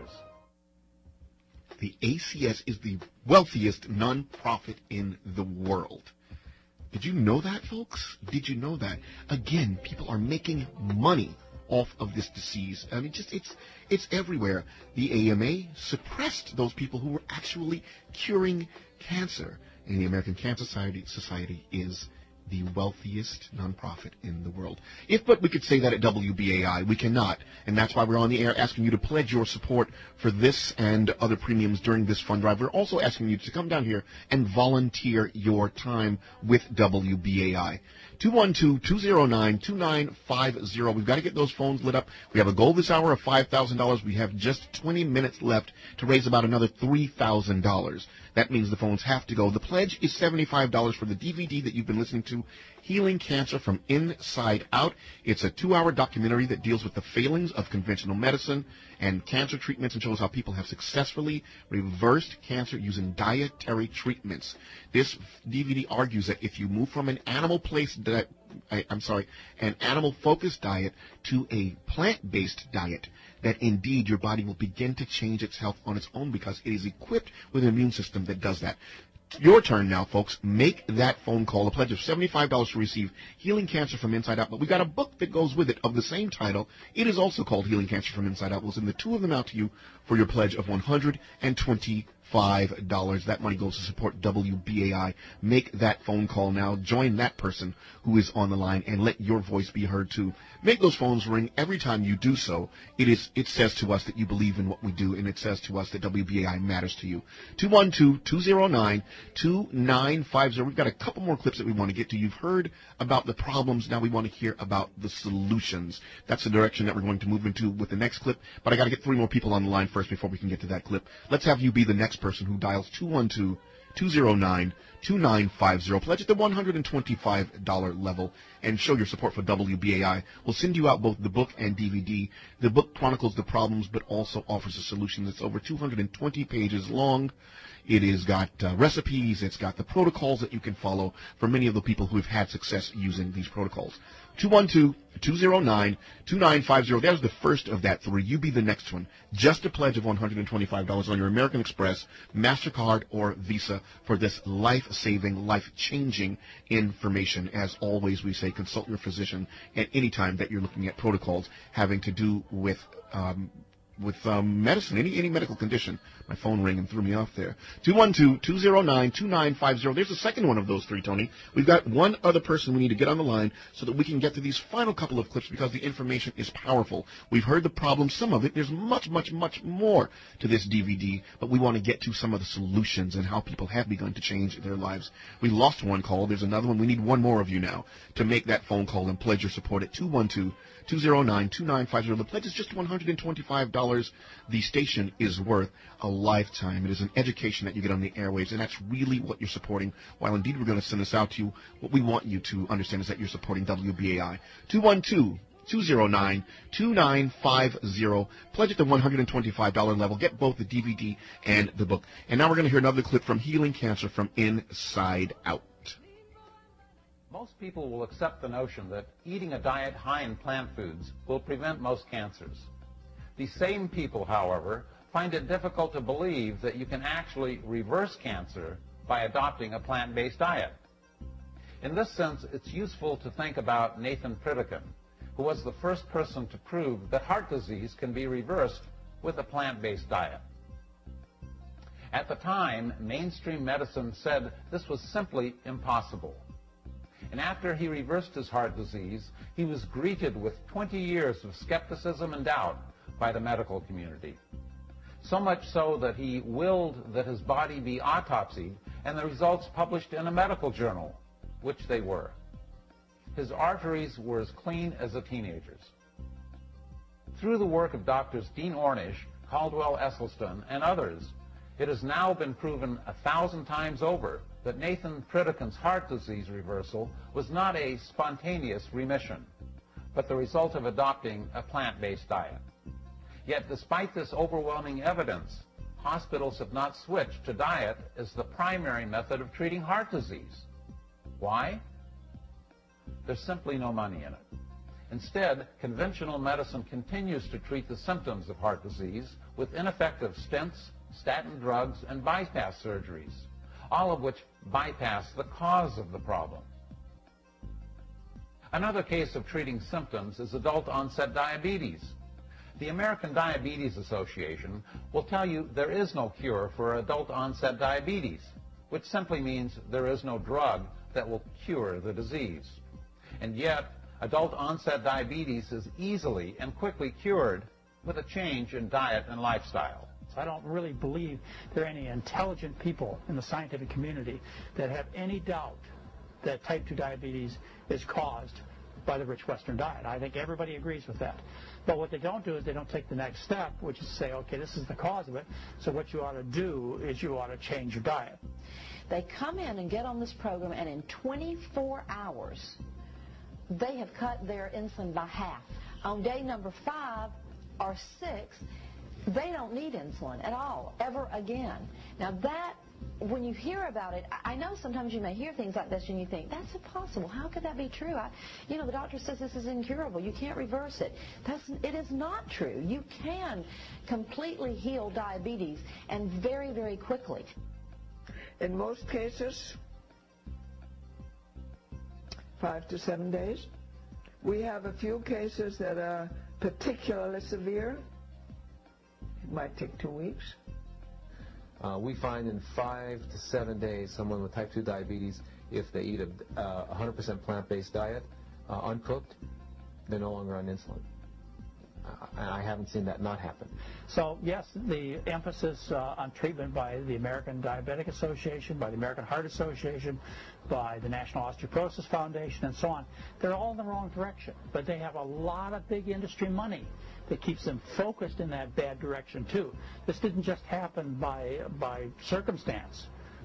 The ACS is the wealthiest nonprofit in the world. Did you know that, folks? Did you know that? Again, people are making money off of this disease. I mean, it's everywhere. The AMA suppressed those people who were actually curing cancer. And the American Cancer Society is the wealthiest nonprofit in the world. If but we could say that at WBAI, we cannot. And that's why we're on the air asking you to pledge your support for this and other premiums during this fund drive. We're also asking you to come down here and volunteer your time with WBAI. 212-209-2950. We've got to get those phones lit up. We have a goal this hour of $5,000. We have just 20 minutes left to raise about another $3,000. That means the phones have to go. The pledge is $75 for the DVD that you've been listening to, Healing Cancer from Inside Out. It's a 2-hour documentary that deals with the failings of conventional medicine and cancer treatments and shows how people have successfully reversed cancer using dietary treatments. This DVD argues that if you move from an animal-focused diet to a plant-based diet, that indeed your body will begin to change its health on its own because it is equipped with an immune system that does that. Your turn now, folks. Make that phone call. A pledge of $75 to receive Healing Cancer from Inside Out. But we got a book that goes with it of the same title. It is also called Healing Cancer from Inside Out. We'll send the 2 of them out to you for your pledge of $125. That money goes to support WBAI. Make that phone call now. Join that person who is on the line and let your voice be heard too. Make those phones ring. Every time you do so, it says to us that you believe in what we do, and it says to us that WBAI matters to you. 212-209-2950. We've got a couple more clips that we want to get to. You've heard about the problems. Now we want to hear about the solutions. That's the direction that we're going to move into with the next clip. But I got to get 3 more people on the line first before we can get to that clip. Let's have you be the next person who dials 212-209-2950. 2950. Pledge at the $125 level and show your support for WBAI. We'll send you out both the book and DVD. The book chronicles the problems but also offers a solution that's over 220 pages long. It has got recipes. It's got the protocols that you can follow for many of the people who have had success using these protocols. 212-209-2950. There's the first of that three. You be the next one. Just a pledge of $125 on your American Express, MasterCard, or Visa for this life-saving, life-changing information. As always, we say consult your physician at any time that you're looking at protocols having to do with medicine, any medical condition. My phone rang and threw me off there. 212-209-2950. There's the second one of those three, Tony. We've got one other person we need to get on the line so that we can get to these final couple of clips because the information is powerful. We've heard the problem, some of it. There's much, much, much more to this DVD, but we want to get to some of the solutions and how people have begun to change their lives. We lost one call. There's another one. We need one more of you now to make that phone call and pledge your support at 212-209-2950. The pledge is just $125. The station is worth a lifetime. It is an education that you get on the airwaves, and that's really what you're supporting. While indeed we're going to send this out to you, what we want you to understand is that you're supporting WBAI. 212-209-2950. Pledge at the $125 level. Get both the DVD and the book. And now we're going to hear another clip from Healing Cancer from Inside Out. Most people will accept the notion that eating a diet high in plant foods will prevent most cancers. These same people, however, find it difficult to believe that you can actually reverse cancer by adopting a plant-based diet. In this sense, it's useful to think about Nathan Pritikin, who was the first person to prove that heart disease can be reversed with a plant-based diet. At the time, mainstream medicine said this was simply impossible. And after he reversed his heart disease, he was greeted with 20 years of skepticism and doubt by the medical community. So much so that he willed that his body be autopsied and the results published in a medical journal, which they were. His arteries were as clean as a teenager's. Through the work of doctors Dean Ornish, Caldwell Esselstyn, and others, it has now been proven 1,000 times over that Nathan Pritikin's heart disease reversal was not a spontaneous remission, but the result of adopting a plant-based diet. Yet despite this overwhelming evidence, hospitals have not switched to diet as the primary method of treating heart disease. Why? There's simply no money in it. Instead, conventional medicine continues to treat the symptoms of heart disease with ineffective stents, statin drugs, and bypass surgeries, all of which bypass the cause of the problem. Another case of treating symptoms is adult-onset diabetes. The American Diabetes Association will tell you there is no cure for adult-onset diabetes, which simply means there is no drug that will cure the disease. And yet, adult-onset diabetes is easily and quickly cured with a change in diet and lifestyle. I don't really believe there are any intelligent people in the scientific community that have any doubt that type 2 diabetes is caused by the rich Western diet. I think everybody agrees with that. But what they don't do is they don't take the next step, which is say, okay, this is the cause of it, so what you ought to do is you ought to change your diet. They come in and get on this program, and in 24 hours, they have cut their insulin by half. On day number 5 or 6, they don't need insulin at all, ever again. Now that, when you hear about it, I know sometimes you may hear things like this and you think, that's impossible. How could that be true? The doctor says this is incurable. You can't reverse it. It is not true. You can completely heal diabetes, and very, very quickly. In most cases, 5 to 7 days. We have a few cases that are particularly severe. It might take 2 weeks. We find in 5 to 7 days someone with type 2 diabetes, if they eat a 100% plant-based diet, uncooked, they're no longer on insulin. I haven't seen that not happen. So, yes, the emphasis on treatment by the American Diabetic Association, by the American Heart Association, by the National Osteoporosis Foundation, and so on, they're all in the wrong direction. But they have a lot of big industry money that keeps them focused in that bad direction, too. This didn't just happen by circumstance.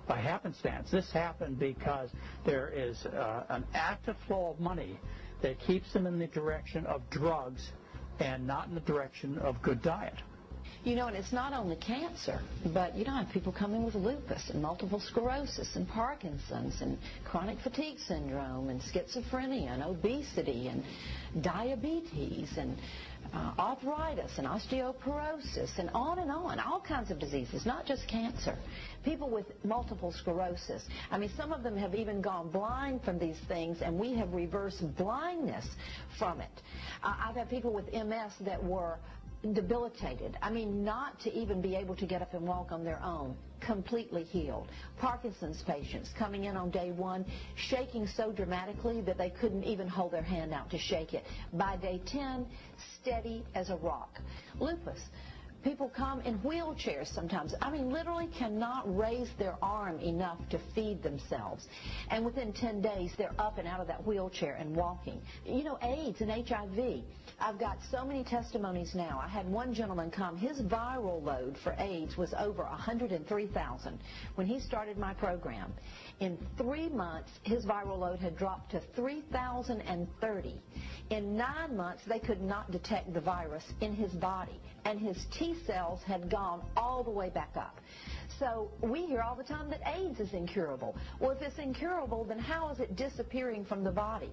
by happenstance. This happened because there is an active flow of money that keeps them in the direction of drugs and not in the direction of good diet. You know, and it's not only cancer, but you don't have people coming with lupus and multiple sclerosis and Parkinson's and chronic fatigue syndrome and schizophrenia and obesity and diabetes and arthritis and osteoporosis and on, all kinds of diseases, not just cancer. People with multiple sclerosis. I mean, some of them have even gone blind from these things, and we have reversed blindness from it. I've had people with MS that were debilitated. I mean, not to even be able to get up and walk on their own, completely healed. Parkinson's patients coming in on day 1, shaking so dramatically that they couldn't even hold their hand out to shake it. By day 10, steady as a rock. Lupus. People come in wheelchairs sometimes. I mean, literally cannot raise their arm enough to feed themselves. And within 10 days, they're up and out of that wheelchair and walking. You know, AIDS and HIV. I've got so many testimonies now. I had one gentleman come. His viral load for AIDS was over 103,000 when he started my program. In 3 months, his viral load had dropped to 3,030. In 9 months, they could not detect the virus in his body, and his T cells had gone all the way back up. So we hear all the time that AIDS is incurable. Well, if it's incurable, then how is it disappearing from the body?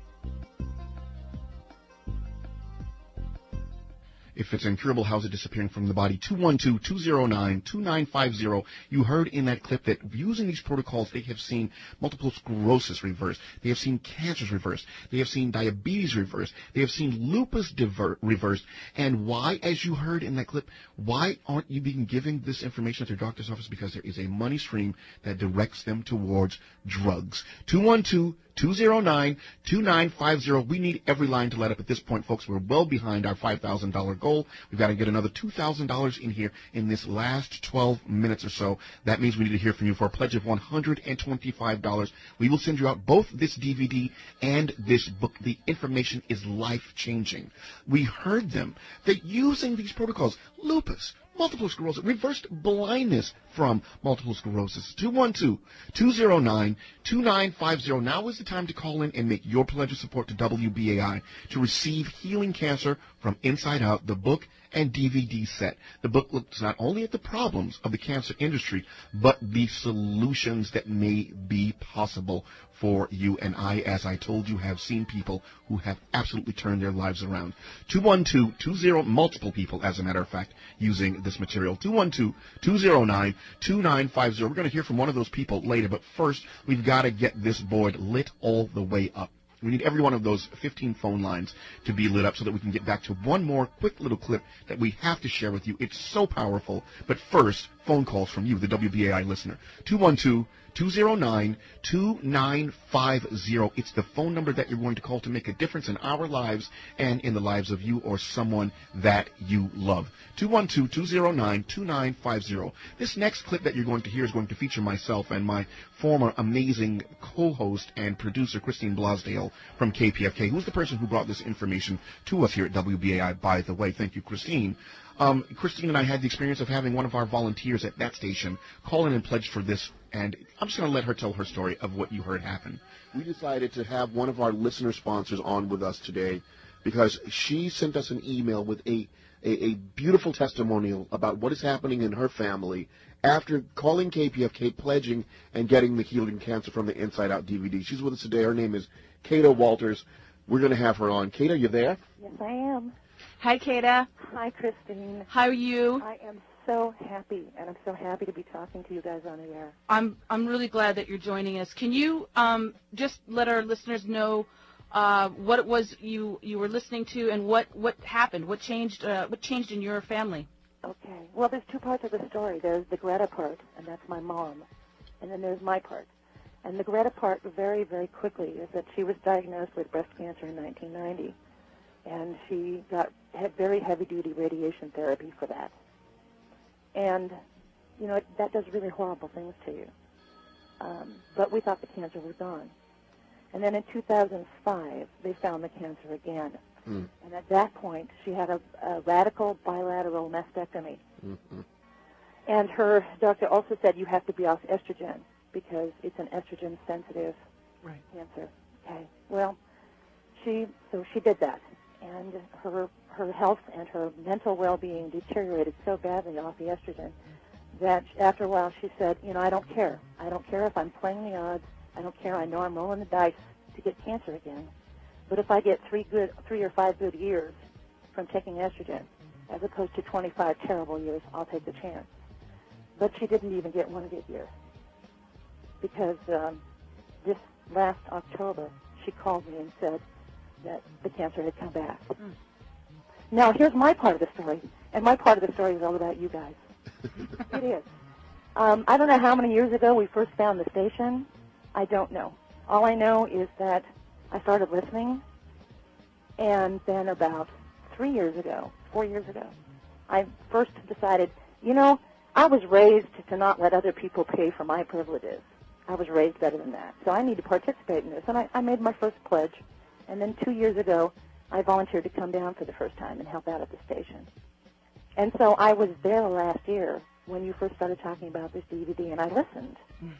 If it's incurable, how's it disappearing from the body? 212-209-2950. You heard in that clip that using these protocols, they have seen multiple sclerosis reversed. They have seen cancers reversed. They have seen diabetes reversed. They have seen lupus reversed. And why, as you heard in that clip, why aren't you being giving this information at your doctor's office? Because there is a money stream that directs them towards drugs. 212-209-2950. We need every line to light up at this point, folks. We're well behind our $5,000 goal. We've got to get another $2,000 in here in this last 12 minutes or so. That means we need to hear from you for a pledge of $125. We will send you out both this DVD and this book. The information is life-changing. We heard them. That using these protocols, lupus, multiple sclerosis, reversed blindness from multiple sclerosis. 212-209-2950. Now is the time to call in and make your pledge of support to WBAI to receive Healing Cancer from Inside Out, the book and DVD set. The book looks not only at the problems of the cancer industry, but the solutions that may be possible for you and I, as I told you, have seen people who have absolutely turned their lives around. 212-20, multiple people, as a matter of fact, using this material. 212-209-2950. We're going to hear from one of those people later, but first, we've got to get this board lit all the way up. We need every one of those 15 phone lines to be lit up so that we can get back to one more quick little clip that we have to share with you. It's so powerful. But first, phone calls from you, the WBAI listener. 212-209-2950. It's the phone number that you're going to call to make a difference in our lives and in the lives of you or someone that you love. 212-209-2950. This next clip that you're going to hear is going to feature myself and my former amazing co-host and producer, Christine Blasdale from KPFK, who's the person who brought this information to us here at WBAI, by the way. Thank you, Christine. Christine and I had the experience of having one of our volunteers at that station call in and pledge for this, and I'm just going to let her tell her story of what you heard happen. We decided to have one of our listener sponsors on with us today because she sent us an email with a beautiful testimonial about what is happening in her family after calling KPFK, pledging, and getting the Healing Cancer from the Inside Out DVD. She's with us today. Her name is Kata Walters. We're going to have her on. Kata, you there? Yes, I am. Hi, Kata. Hi, Christine. How are you? I am so happy, and I'm so happy to be talking to you guys on the air. I'm really glad that you're joining us. Can you just let our listeners know what it was you were listening to and what happened? What changed in your family? Okay. Well, there's two parts of the story. There's the Greta part, and that's my mom, and then there's my part. And the Greta part, very, very quickly, is that she was diagnosed with breast cancer in 1990, and she had very heavy-duty radiation therapy for that. And, you know, that does really horrible things to you. But we thought the cancer was gone. And then in 2005, they found the cancer again. Mm. And at that point, she had a radical bilateral mastectomy. Mm-hmm. And her doctor also said you have to be off estrogen because it's an estrogen-sensitive cancer. Okay. Well, she did that, and her health and her mental well-being deteriorated so badly off the estrogen that after a while she said, I don't care. I don't care if I'm playing the odds. I don't care. I know I'm rolling the dice to get cancer again. But if I get 3 or 5 good years from taking estrogen, as opposed to 25 terrible years, I'll take the chance. But she didn't even get 1 good year because this last October she called me and said that the cancer had come back. Now, here's my part of the story, and my part of the story is all about you guys. It is. I don't know how many years ago we first found the station. I don't know. All I know is that I started listening, and then about 4 years ago, I first decided, I was raised to not let other people pay for my privileges. I was raised better than that. So I need to participate in this. And I made my first pledge. And then 2 years ago, I volunteered to come down for the first time and help out at the station. And so I was there last year when you first started talking about this DVD, and I listened.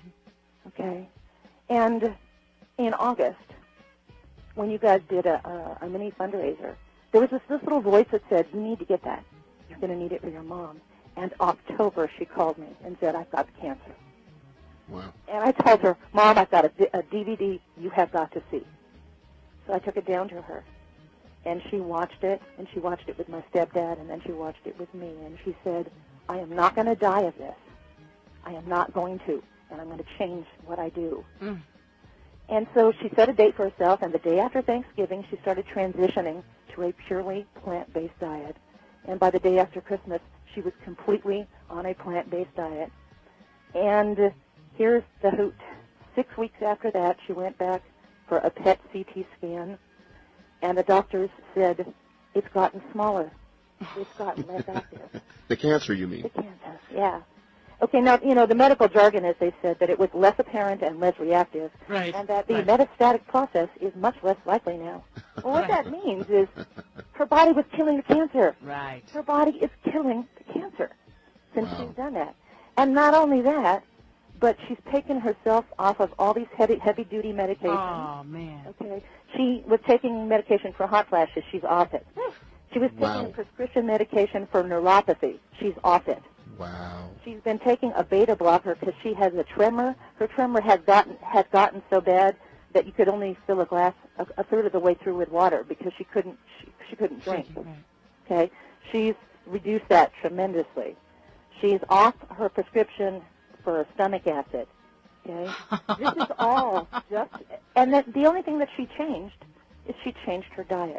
Okay? And in August, when you guys did a mini fundraiser, there was this little voice that said, you need to get that. You're going to need it for your mom. And October, she called me and said, I've got cancer. Wow. And I told her, Mom, I've got a DVD you have got to see. So I took it down to her. And she watched it, and she watched it with my stepdad, and then she watched it with me. And she said, I am not going to die of this. I am not going to. And I'm going to change what I do. And so she set a date for herself, and the day after Thanksgiving, she started transitioning to a purely plant-based diet. And by the day after Christmas, she was completely on a plant-based diet. And here's the hoot. 6 weeks after that, she went back for a PET CT scan, and the doctors said, it's gotten smaller. It's gotten less active. The cancer, you mean? The cancer, yeah. Okay, now, the medical jargon is they said that it was less apparent and less reactive, and that the metastatic process is much less likely now. Well, what that means is her body was killing the cancer. Right. Her body is killing the cancer since she's done that. And not only that, but she's taken herself off of all these heavy-duty medications. Oh, man. Okay. She was taking medication for hot flashes. She's off it. She was taking prescription medication for neuropathy. She's off it. Wow. She's been taking a beta blocker because she has a tremor. Her tremor had gotten so bad that you could only fill a glass a third of the way through with water because she couldn't drink. Okay. She's reduced that tremendously. She's off her prescription for stomach acid. Okay. This is all just, and the only thing that she changed is she changed her diet.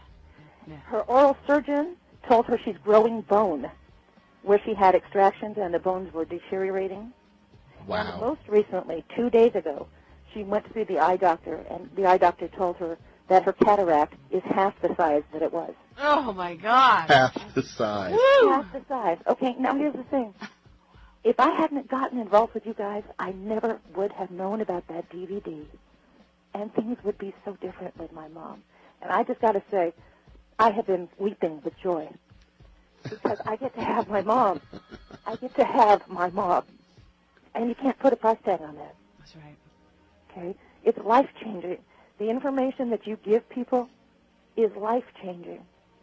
Her oral surgeon told her she's growing bone where she had extractions and the bones were deteriorating. Wow. And most recently, 2 days ago, she went to see the eye doctor, and the eye doctor told her that her cataract is half the size that it was. Oh, my God. Half the size. Woo! Half the size. Okay, now here's the thing. If I hadn't gotten involved with you guys, I never would have known about that DVD, and things would be so different with my mom. And I just got to say, I have been weeping with joy because I get to have my mom. I get to have my mom. And you can't put a price tag on that. That's right. Okay? It's life-changing. The information that you give people is life-changing.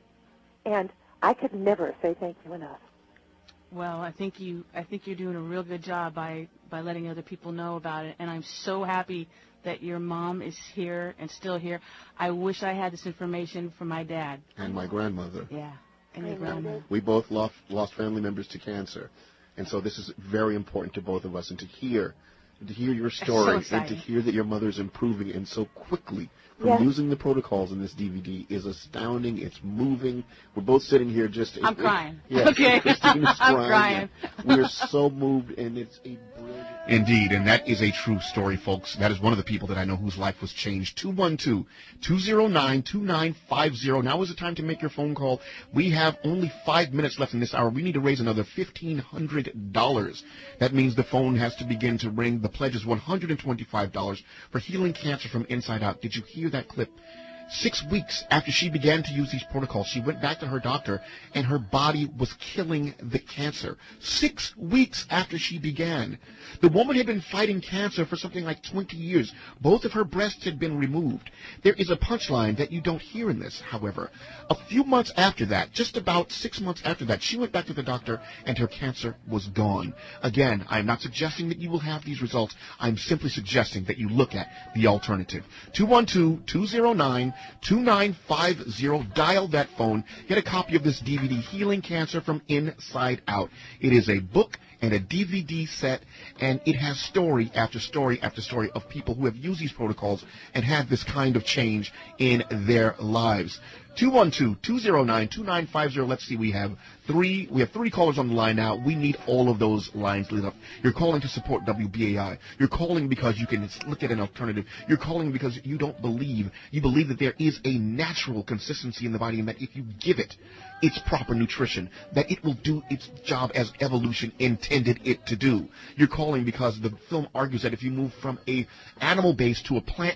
And I could never say thank you enough. Well, I think you're doing a real good job by letting other people know about it, and I'm so happy that your mom is here and still here. I wish I had this information from my dad. And my grandmother. Yeah, and your grandmother. We both lost family members to cancer. And so this is very important to both of us. And to hear your story and to hear that your mother's improving and so quickly from using the protocols in this DVD is astounding. It's moving. We're both sitting here just... I'm crying. Yes, okay. Christina's I'm crying. We're so moved, and it's a brilliant... Indeed, and that is a true story, folks. That is one of the people that I know whose life was changed. 212-209-2950. Now is the time to make your phone call. We have only 5 minutes left in this hour. We need to raise another $1,500. That means the phone has to begin to ring. The pledge is $125 for healing cancer from inside out. Did you hear that clip? 6 weeks after she began to use these protocols, she went back to her doctor, and her body was killing the cancer. 6 weeks after she began. The woman had been fighting cancer for something like 20 years. Both of her breasts had been removed. There is a punchline that you don't hear in this, however. A few months after that, just about 6 months after that, she went back to the doctor, and her cancer was gone. Again, I'm not suggesting that you will have these results. I'm simply suggesting that you look at the alternative. 212-209-2950. Dial that phone. Get a copy of this DVD, Healing Cancer from Inside Out. It is a book and a DVD set, and it has story after story after story of people who have used these protocols and had this kind of change in their lives. 212-209-2950. Let's see, we have three callers on the line now. We need all of those lines lit up. You're calling to support WBAI. You're calling because you can look at an alternative. You're calling because you believe that there is a natural consistency in the body, and that if you give it its proper nutrition, that it will do its job as evolution intended it to do. You're calling because the film argues that if you move from a animal base to a plant